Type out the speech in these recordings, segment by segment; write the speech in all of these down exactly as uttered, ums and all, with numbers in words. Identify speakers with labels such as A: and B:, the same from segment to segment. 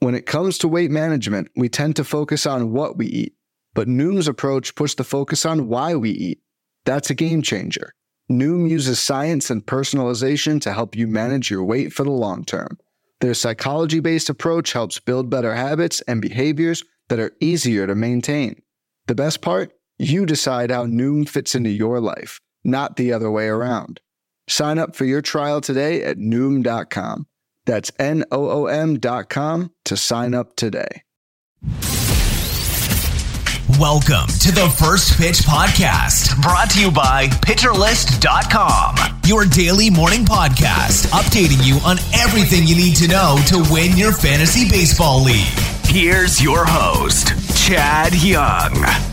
A: When it comes to weight management, we tend to focus on what we eat, but Noom's approach puts the focus on why we eat. That's a game changer. Noom uses science and personalization to help you manage your weight for the long term. Their psychology-based approach helps build better habits and behaviors that are easier to maintain. The best part? You decide how Noom fits into your life, not the other way around. Sign up for your trial today at Noom dot com. That's N O O M dot com to sign up today.
B: Welcome to the First Pitch Podcast, brought to you by Pitcher List dot com, your daily morning podcast, updating you on everything you need to know to win your fantasy baseball league. Here's your host, Chad Young.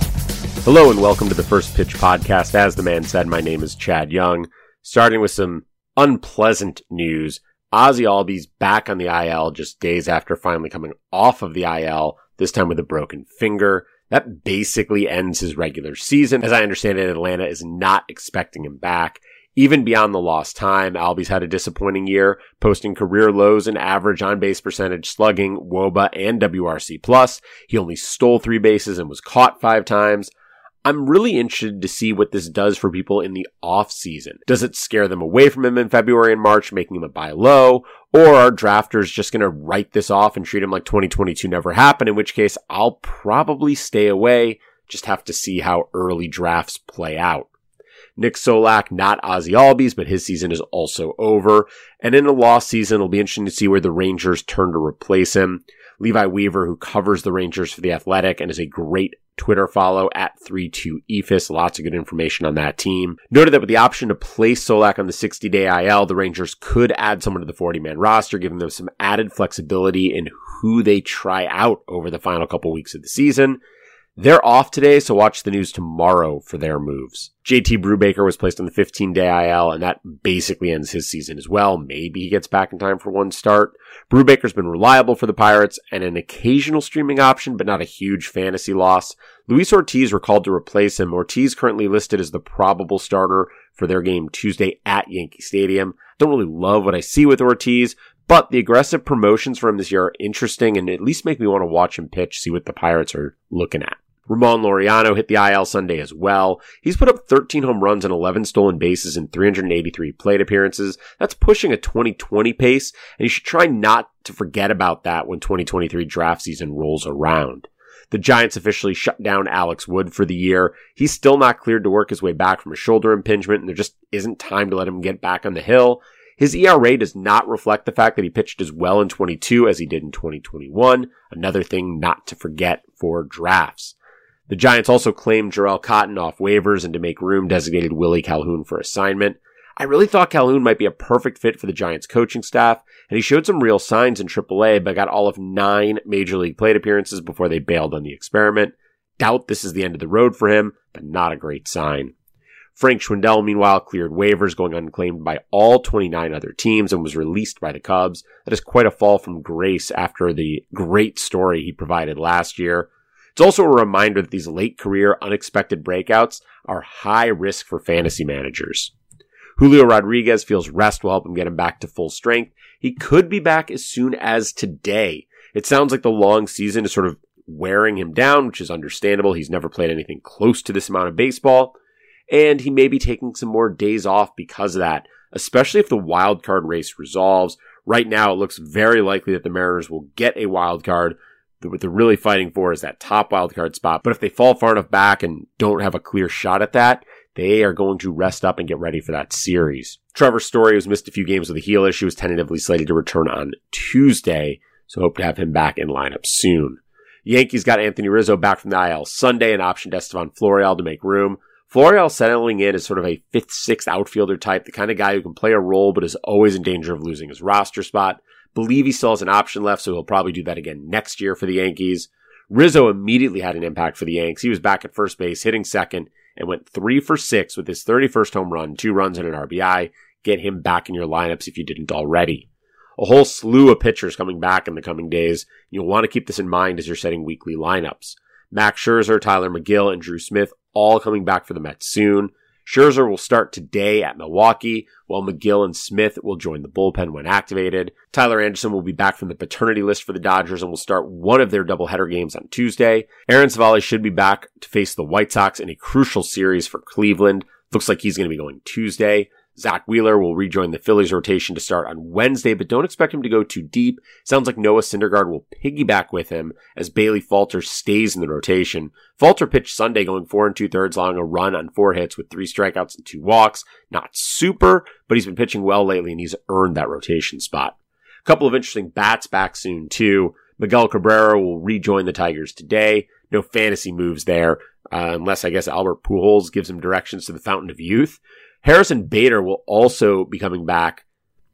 C: Hello and welcome to the First Pitch Podcast. As the man said, my name is Chad Young. Starting with some unpleasant news. Ozzie Albies back on the I L just days after finally coming off of the I L, this time with a broken finger. That basically ends his regular season. As I understand it, Atlanta is not expecting him back. Even beyond the lost time, Albies had a disappointing year, posting career lows in average on-base percentage, slugging, W O B A, and W R C plus. He only stole three bases and was caught five times. I'm really interested to see what this does for people in the off-season. Does it scare them away from him in February and March, making him a buy low? Or are drafters just going to write this off and treat him like twenty twenty-two never happened, in which case I'll probably stay away, just have to see how early drafts play out. Nick Solak, not Ozzie Albies, but his season is also over. And in a lost season, it'll be interesting to see where the Rangers turn to replace him. Levi Weaver, who covers the Rangers for The Athletic and is a great Twitter follow at three two E F I S. Lots of good information on that team. Noted that with the option to place Solak on the sixty-day I L, the Rangers could add someone to the forty-man roster, giving them some added flexibility in who they try out over the final couple weeks of the season. They're off today, so watch the news tomorrow for their moves. J T Brubaker was placed on the fifteen-day I L, and that basically ends his season as well. Maybe he gets back in time for one start. Brubaker's been reliable for the Pirates and an occasional streaming option, but not a huge fantasy loss. Luis Ortiz recalled to replace him. Ortiz currently listed as the probable starter for their game Tuesday at Yankee Stadium. Don't really love what I see with Ortiz, but the aggressive promotions for him this year are interesting and at least make me want to watch him pitch, see what the Pirates are looking at. Ramon Laureano hit the I L Sunday as well. He's put up thirteen home runs and eleven stolen bases in three hundred eighty-three plate appearances. That's pushing a twenty twenty pace, and you should try not to forget about that when twenty twenty-three draft season rolls around. The Giants officially shut down Alex Wood for the year. He's still not cleared to work his way back from a shoulder impingement, and there just isn't time to let him get back on the hill. His E R A does not reflect the fact that he pitched as well in twenty-two as he did in twenty twenty-one. Another thing not to forget for drafts. The Giants also claimed Jarrell Cotton off waivers and to make room designated Willie Calhoun for assignment. I really thought Calhoun might be a perfect fit for the Giants coaching staff, and he showed some real signs in triple A, but got all of nine Major League plate appearances before they bailed on the experiment. Doubt this is the end of the road for him, but not a great sign. Frank Schwindel, meanwhile, cleared waivers, going unclaimed by all twenty-nine other teams and was released by the Cubs. That is quite a fall from grace after the great story he provided last year. It's also a reminder that these late career unexpected breakouts are high risk for fantasy managers. Julio Rodriguez feels rest will help him get him back to full strength. He could be back as soon as today. It sounds like the long season is sort of wearing him down, which is understandable. He's never played anything close to this amount of baseball, and he may be taking some more days off because of that, especially if the wild card race resolves. Right now, it looks very likely that the Mariners will get a wild card. What they're really fighting for is that top wildcard spot. But if they fall far enough back and don't have a clear shot at that, they are going to rest up and get ready for that series. Trevor Story, who's missed a few games with a heel issue, is tentatively slated to return on Tuesday, so hope to have him back in lineup soon. Yankees got Anthony Rizzo back from the I L Sunday and optioned Estevan Florial to make room. Florial settling in as sort of a fifth, sixth outfielder type, the kind of guy who can play a role but is always in danger of losing his roster spot. Believe he still has an option left, so he'll probably do that again next year for the Yankees. Rizzo immediately had an impact for the Yanks. He was back at first base, hitting second, and went three for six with his thirty-first home run, two runs and an R B I. Get him back in your lineups if you didn't already. A whole slew of pitchers coming back in the coming days. You'll want to keep this in mind as you're setting weekly lineups. Max Scherzer, Tyler McGill, and Drew Smith all coming back for the Mets soon. Scherzer will start today at Milwaukee, while McGill and Smith will join the bullpen when activated. Tyler Anderson will be back from the paternity list for the Dodgers and will start one of their doubleheader games on Tuesday. Aaron Savali should be back to face the White Sox in a crucial series for Cleveland. Looks like he's going to be going Tuesday. Zach Wheeler will rejoin the Phillies rotation to start on Wednesday, but don't expect him to go too deep. Sounds like Noah Syndergaard will piggyback with him as Bailey Falter stays in the rotation. Falter pitched Sunday going four and two thirds, allowing a run on four hits with three strikeouts and two walks. Not super, but he's been pitching well lately and he's earned that rotation spot. A couple of interesting bats back soon too. Miguel Cabrera will rejoin the Tigers today. No fantasy moves there, uh, unless I guess Albert Pujols gives him directions to the Fountain of Youth. Harrison Bader will also be coming back.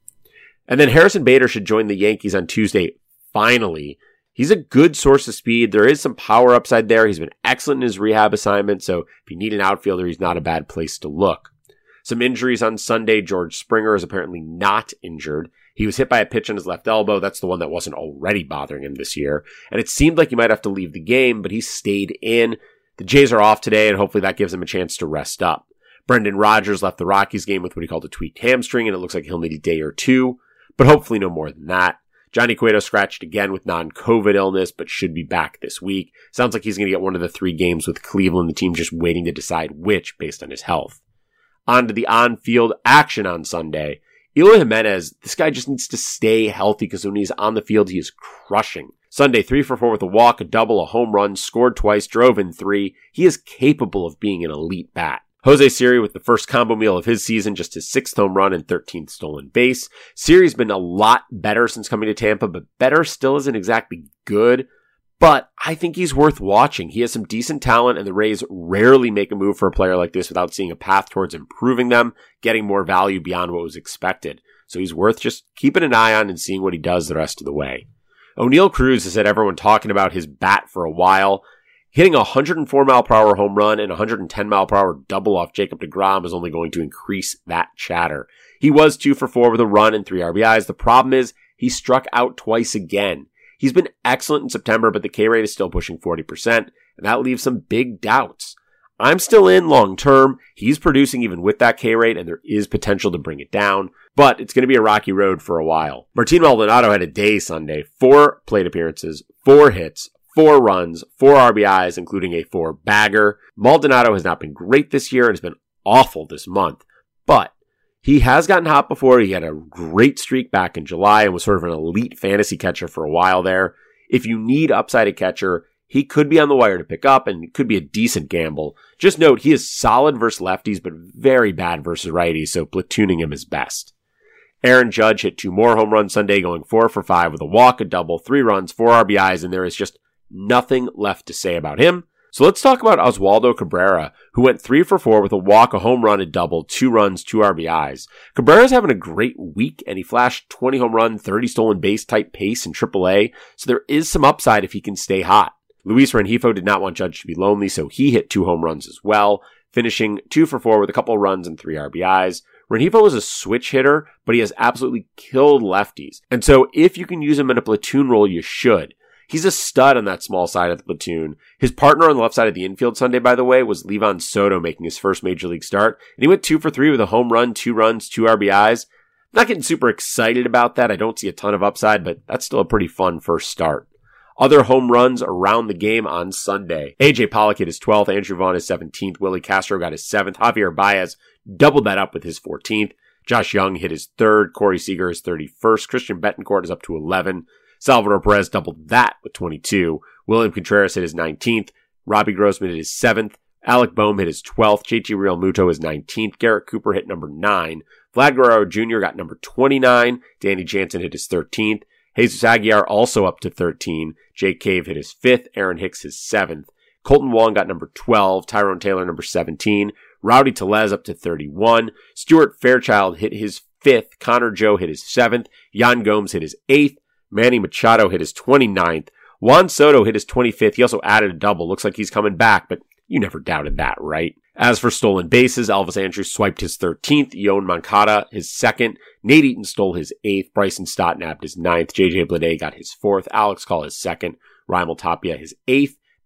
C: And then Harrison Bader should join the Yankees on Tuesday, finally. He's a good source of speed. There is some power upside there. He's been excellent in his rehab assignment, so if you need an outfielder, he's not a bad place to look. Some injuries on Sunday. George Springer is apparently not injured. He was hit by a pitch on his left elbow. That's the one that wasn't already bothering him this year. And it seemed like he might have to leave the game, but he stayed in. The Jays are off today, and hopefully that gives him a chance to rest up. Brendan Rodgers left the Rockies game with what he called a tweaked hamstring, and it looks like he'll need a day or two, but hopefully no more than that. Johnny Cueto scratched again with non-COVID illness, but should be back this week. Sounds like he's going to get one of the three games with Cleveland, the team just waiting to decide which based on his health. On to the on-field action on Sunday. Eloy Jimenez, this guy just needs to stay healthy because when he's on the field, he is crushing. Sunday, three for four with a walk, a double, a home run, scored twice, drove in three. He is capable of being an elite bat. Jose Siri with the first combo meal of his season, just his sixth home run and thirteenth stolen base. Siri's been a lot better since coming to Tampa, but better still isn't exactly good. But I think he's worth watching. He has some decent talent, and the Rays rarely make a move for a player like this without seeing a path towards improving them, getting more value beyond what was expected. So he's worth just keeping an eye on and seeing what he does the rest of the way. O'Neal Cruz has had everyone talking about his bat for a while. Hitting a one hundred four mile per hour home run and one hundred ten mile per hour double off Jacob deGrom is only going to increase that chatter. He was two for four with a run and three R B Is. The problem is he struck out twice again. He's been excellent in September, but the K rate is still pushing forty percent, and that leaves some big doubts. I'm still in long term. He's producing even with that K rate, and there is potential to bring it down, but it's going to be a rocky road for a while. Martin Maldonado had a day Sunday, four plate appearances, four hits, four runs, four R B Is, including a four bagger. Maldonado has not been great this year and has been awful this month, but he has gotten hot before. He had a great streak back in July and was sort of an elite fantasy catcher for a while there. If you need upside at catcher, he could be on the wire to pick up and it could be a decent gamble. Just note, he is solid versus lefties, but very bad versus righties, so platooning him is best. Aaron Judge hit two more home runs Sunday, going four for five with a walk, a double, three runs, four R B Is, and there is just nothing left to say about him. So let's talk about Oswaldo Cabrera, who went three for four with a walk, a home run, a double, two runs, two R B Is. Cabrera's having a great week, and he flashed twenty home run, thirty stolen base type pace in triple A, so there is some upside if he can stay hot. Luis Rengifo did not want Judge to be lonely, so he hit two home runs as well, finishing two for four with a couple runs and three R B Is. Rengifo is a switch hitter, but he has absolutely killed lefties, and so if you can use him in a platoon role, you should. He's a stud on that small side of the platoon. His partner on the left side of the infield Sunday, by the way, was Livan Soto making his first major league start. And he went two for three with a home run, two runs, two R B Is. I'm not getting super excited about that. I don't see a ton of upside, but that's still a pretty fun first start. Other home runs around the game on Sunday. A J Pollock hit his twelfth, Andrew Vaughn his seventeenth, Willie Castro got his seventh, Javier Baez doubled that up with his fourteenth, Josh Young hit his third, Corey Seager his thirty-first, Christian Betancourt is up to eleven, Salvador Perez doubled that with twenty-two. William Contreras hit his nineteenth. Robbie Grossman hit his seventh. Alec Boehm hit his twelfth. J T Realmuto his nineteenth. Garrett Cooper hit number nine. Vlad Guerrero Junior got number twenty-nine. Danny Jansen hit his thirteenth. Jesus Aguilar also up to thirteen. Jake Cave hit his fifth. Aaron Hicks his seventh. Colton Wong got number twelve. Tyrone Taylor number seventeen. Rowdy Tellez up to thirty-one. Stuart Fairchild hit his fifth. Connor Joe hit his seventh. Yan Gomes hit his eighth. Manny Machado hit his twenty-ninth. Juan Soto hit his twenty-fifth. He also added a double. Looks like he's coming back, but you never doubted that, right? As for stolen bases, Elvis Andrus swiped his thirteenth. Yoan Moncada his second. Nate Eaton stole his eighth. Bryson Stott nabbed his ninth. J J Bleday got his fourth. Alex Call his second. Raimel Tapia his eighth.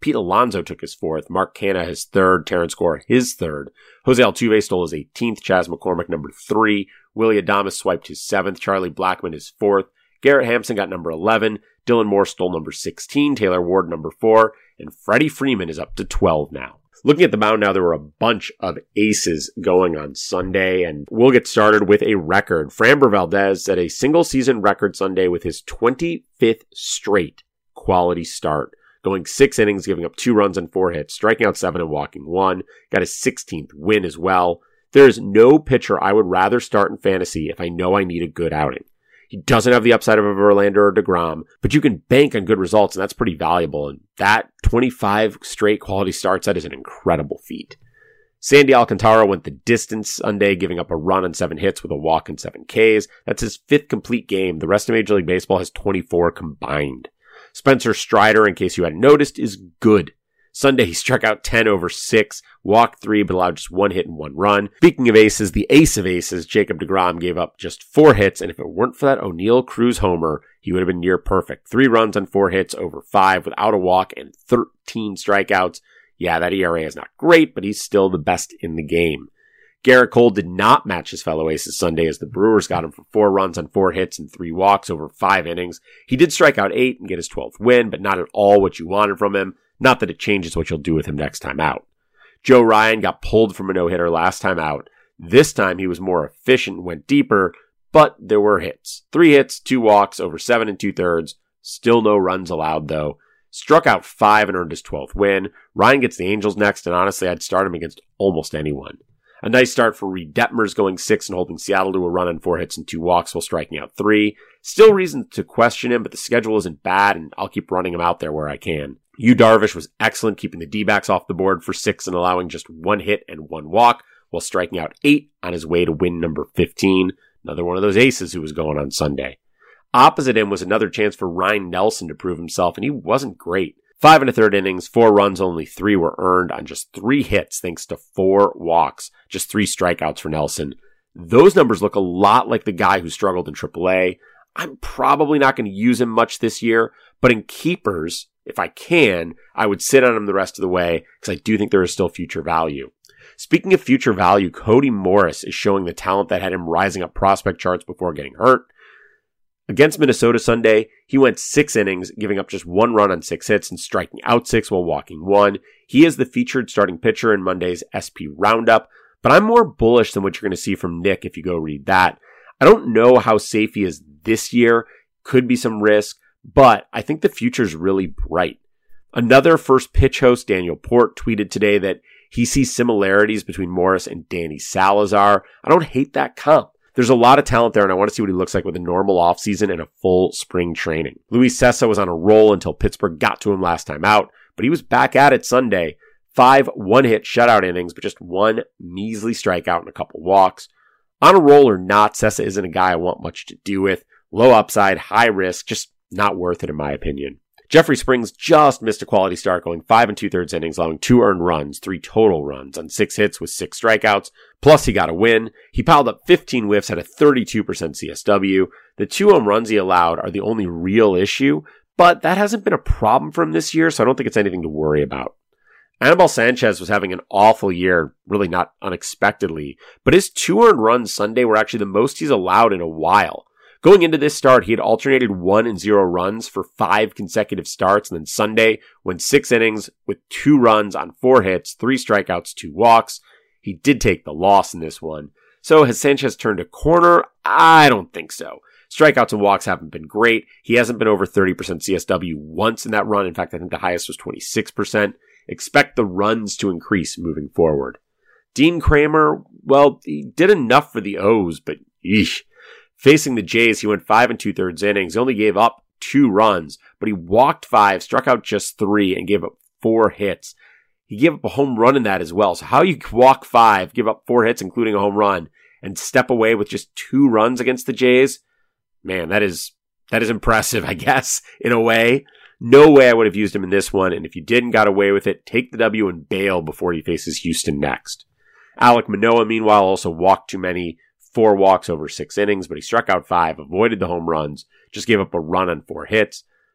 C: Pete Alonso took his fourth, Mark Canha his third, Terrence Gore his third, Jose Altuve stole his eighteenth, Chas McCormick number three, Willy Adames swiped his seventh, Charlie Blackmon his fourth, Garrett Hampson got number eleven, Dylan Moore stole number sixteen, Taylor Ward number four, and Freddie Freeman is up to twelve now. Looking at the mound now, there were a bunch of aces going on Sunday, and we'll get started with a record. Framber Valdez set a single-season record Sunday with his twenty-fifth straight quality start, going six innings, giving up two runs and four hits, striking out seven and walking one, got his sixteenth win as well. There is no pitcher I would rather start in fantasy if I know I need a good outing. He doesn't have the upside of a Verlander or DeGrom, but you can bank on good results, and that's pretty valuable. And that twenty-five straight quality starts, that is an incredible feat. Sandy Alcantara went the distance Sunday, giving up a run on seven hits with a walk and seven Ks. That's his fifth complete game. The rest of Major League Baseball has twenty-four combined. Spencer Strider, in case you hadn't noticed, is good. Sunday, he struck out ten over six, walked three, but allowed just one hit and one run. Speaking of aces, the ace of aces, Jacob deGrom, gave up just four hits, and if it weren't for that O'Neill Cruz homer, he would have been near perfect. Three runs on four hits over five without a walk and thirteen strikeouts. Yeah, that E R A is not great, but he's still the best in the game. Garrett Cole did not match his fellow aces Sunday as the Brewers got him for four runs on four hits and three walks over five innings. He did strike out eight and get his twelfth win, but not at all what you wanted from him. Not that it changes what you'll do with him next time out. Joe Ryan got pulled from a no-hitter last time out. This time he was more efficient and went deeper, but there were hits. Three hits, two walks over seven and two-thirds. Still no runs allowed, though. Struck out five and earned his twelfth win. Ryan gets the Angels next, and honestly, I'd start him against almost anyone. A nice start for Reed Detmers, going six and holding Seattle to a run on four hits and two walks while striking out three. Still reason to question him, but the schedule isn't bad, and I'll keep running him out there where I can. Yu Darvish was excellent, keeping the D-backs off the board for six and allowing just one hit and one walk while striking out eight on his way to win number fifteen. Another one of those aces who was going on Sunday. Opposite him was another chance for Ryan Nelson to prove himself, and he wasn't great. Five and a third innings, four runs, only three were earned on just three hits thanks to four walks, just three strikeouts for Nelson. Those numbers look a lot like the guy who struggled in triple A. I'm probably not going to use him much this year, but in keepers, if I can, I would sit on him the rest of the way because I do think there is still future value. Speaking of future value, Cody Morris is showing the talent that had him rising up prospect charts before getting hurt. Against Minnesota Sunday, he went six innings, giving up just one run on six hits and striking out six while walking one. He is the featured starting pitcher in Monday's S P Roundup, but I'm more bullish than what you're going to see from Nick if you go read that. I don't know how safe he is this year. Could be some risk, but I think the future's really bright. Another First Pitch host, Daniel Port, tweeted today that he sees similarities between Morris and Danny Salazar. I don't hate that comp. There's a lot of talent there, and I want to see what he looks like with a normal offseason and a full spring training. Luis Cessa was on a roll until Pittsburgh got to him last time out, but he was back at it Sunday. Five one-hit shutout innings, but just one measly strikeout and a couple walks. On a roll or not, Cessa isn't a guy I want much to do with. Low upside, high risk, just not worth it in my opinion. Jeffrey Springs just missed a quality start, going five and two-thirds innings, allowing two earned runs, three total runs on six hits with six strikeouts. Plus, he got a win. He piled up fifteen whiffs, had a thirty-two percent C S W. The two home runs he allowed are the only real issue, but that hasn't been a problem for him this year, so I don't think it's anything to worry about. Anibal Sanchez was having an awful year, really not unexpectedly, but his two earned runs Sunday were actually the most he's allowed in a while. Going into this start, he had alternated one and zero runs for five consecutive starts, and then Sunday went six innings with two runs on four hits, three strikeouts, two walks. He did take the loss in this one. So has Sanchez turned a corner? I don't think so. Strikeouts and walks haven't been great. He hasn't been over thirty percent C S W once in that run. In fact, I think the highest was twenty-six percent. Expect the runs to increase moving forward. Dean Kramer, well, he did enough for the O's, but yeesh. Facing the Jays, he went five and two-thirds innings. He only gave up two runs, but he walked five, struck out just three, and gave up four hits. He gave up a home run in that as well. So how you walk five, give up four hits, including a home run, and step away with just two runs against the Jays? Man, that is that is impressive, I guess, in a way. No way I would have used him in this one, and if you didn't got away with it, take the W and bail before he faces Houston next. Alek Manoah, meanwhile, also walked too many. Four walks over six innings, but he struck out five, avoided the home runs, just gave up a run on four hits.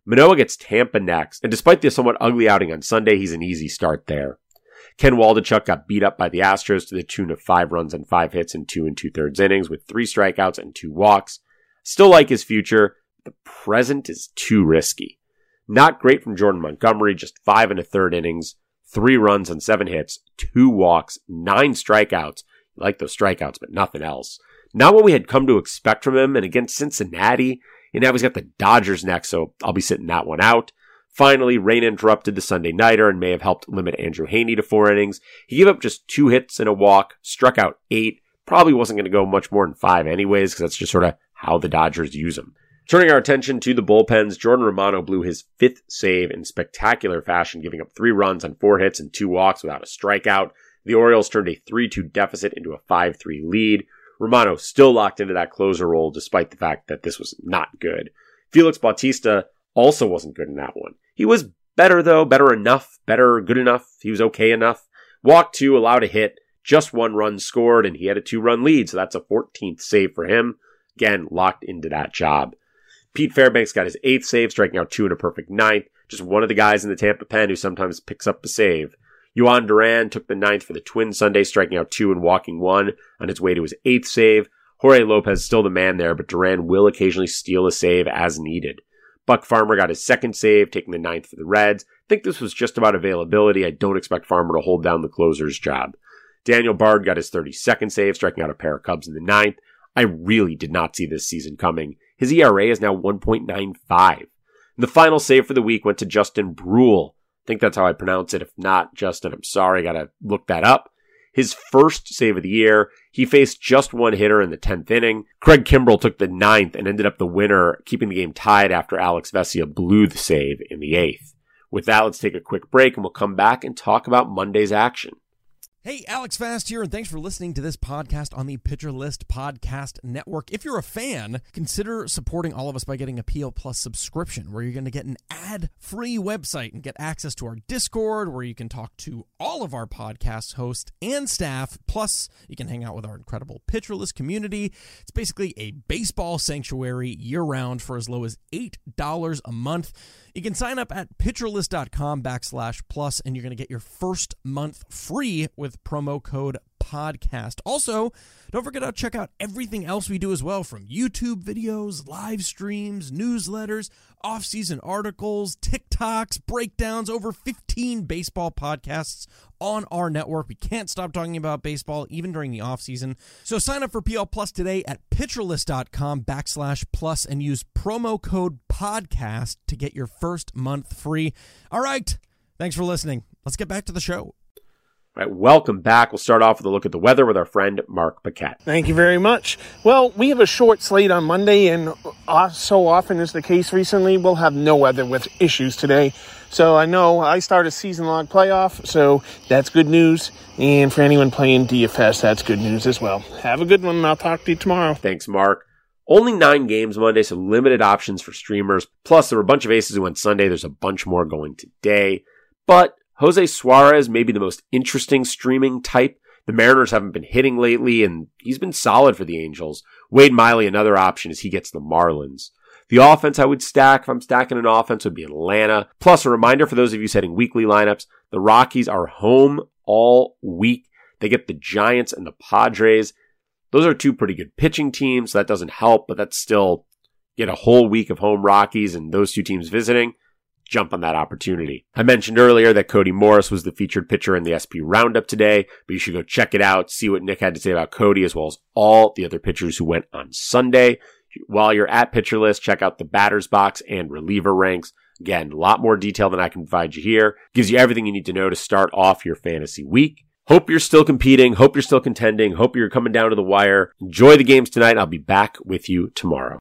C: Manoah gets Tampa next, and despite the somewhat ugly outing on Sunday, he's an easy start there. Ken Waldichuk got beat up by the Astros to the tune of five runs and five hits in two and two-thirds innings with three strikeouts and two walks. Still like his future, but the present is too risky. Not great from Jordan Montgomery, just five and a third innings, three runs and seven hits, two walks, nine strikeouts. You like those strikeouts, but nothing else. Not what we had come to expect from him, and against Cincinnati, and now he's got the Dodgers next, so I'll be sitting that one out. Finally, rain interrupted the Sunday nighter and may have helped limit Andrew Heaney to four innings. He gave up just two hits and a walk, struck out eight. Probably wasn't going to go much more than five anyways, because that's just sort of how the Dodgers use him. Turning our attention to the bullpens, Jordan Romano blew his fifth save in spectacular fashion, giving up three runs on four hits and two walks without a strikeout. The Orioles turned a three two deficit into a five three lead. Romano still locked into that closer role despite the fact that this was not good. Felix Bautista also wasn't good in that one. He was better though, better enough, better, good enough. He was okay enough. Walked two, allowed a hit, just one run scored, and he had a two-run lead, so that's a fourteenth save for him. Again, locked into that job. Pete Fairbanks got his eighth save, striking out two in a perfect ninth. Just one of the guys in the Tampa pen who sometimes picks up a save. Yohan Duran took the ninth for the Twins Sunday, striking out two and walking one on his way to his eighth save. Jorge Lopez still the man there, but Duran will occasionally steal a save as needed. Buck Farmer got his second save, taking the ninth for the Reds. I think this was just about availability. I don't expect Farmer to hold down the closer's job. Daniel Bard got his thirty-second save, striking out a pair of Cubs in the ninth. I really did not see this season coming. His E R A is now one point nine five. And the final save for the week went to Justin Bruihl. I think that's how I pronounce it. If not, Justin, I'm sorry. I got to look that up. His first save of the year, he faced just one hitter in the tenth inning. Craig Kimbrell took the ninth and ended up the winner, keeping the game tied after Alex Vesia blew the save in the eighth. With that, let's take a quick break and we'll come back and talk about Monday's action.
D: Hey, Alex Fast here, and thanks for listening to this podcast on the Pitcher List Podcast Network. If you're a fan, consider supporting all of us by getting a P L Plus subscription, where you're going to get an ad-free website and get access to our Discord, where you can talk to all of our podcast hosts and staff. Plus, you can hang out with our incredible Pitcher List community. It's basically a baseball sanctuary year-round for as low as eight dollars a month. You can sign up at pitcherlist.com backslash plus, and you're going to get your first month free with promo code podcast. Also, don't forget to check out everything else we do as well, from YouTube videos, live streams, newsletters, off-season articles, TikToks, breakdowns, over fifteen baseball podcasts on our network. We can't stop talking about baseball even during the off-season. So sign up for P L Plus today at pitcherlist.com backslash plus and use promo code podcast to get your first month free. All right. Thanks for listening. Let's get back to the show.
C: All right, welcome back. We'll start off with a look at the weather with our friend Mark Paquette.
E: Thank you very much. Well, we have a short slate on Monday, and uh, so often is the case recently, we'll have no weather with issues today. So I know I start a season long playoff, so that's good news. And for anyone playing D F S, that's good news as well. Have a good one, and I'll talk to you tomorrow.
C: Thanks, Mark. Only nine games Monday, so limited options for streamers. Plus, there were a bunch of aces who went Sunday. There's a bunch more going today. But Jose Suarez may be the most interesting streaming type. The Mariners haven't been hitting lately, and he's been solid for the Angels. Wade Miley, another option as he gets the Marlins. The offense I would stack, if I'm stacking an offense, would be Atlanta. Plus, a reminder for those of you setting weekly lineups, the Rockies are home all week. They get the Giants and the Padres. Those are two pretty good pitching teams, so that doesn't help, but that's still, get a whole week of home Rockies and those two teams visiting. Jump on that opportunity. I mentioned earlier that Cody Morris was the featured pitcher in the S P Roundup today, but you should go check it out, see what Nick had to say about Cody, as well as all the other pitchers who went on Sunday. While you're at Pitcher List, check out the batter's box and reliever ranks. Again, a lot more detail than I can provide you here. Gives you everything you need to know to start off your fantasy week. Hope you're still competing. Hope you're still contending. Hope you're coming down to the wire. Enjoy the games tonight. I'll be back with you tomorrow.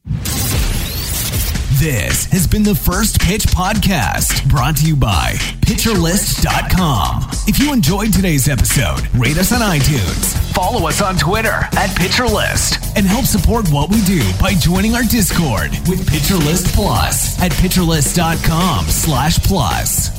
B: This has been the First Pitch Podcast, brought to you by pitcher list dot com. If you enjoyed today's episode, rate us on iTunes, follow us on Twitter at PitcherList, and help support what we do by joining our Discord with PitcherList Plus at pitcher list dot com slash plus.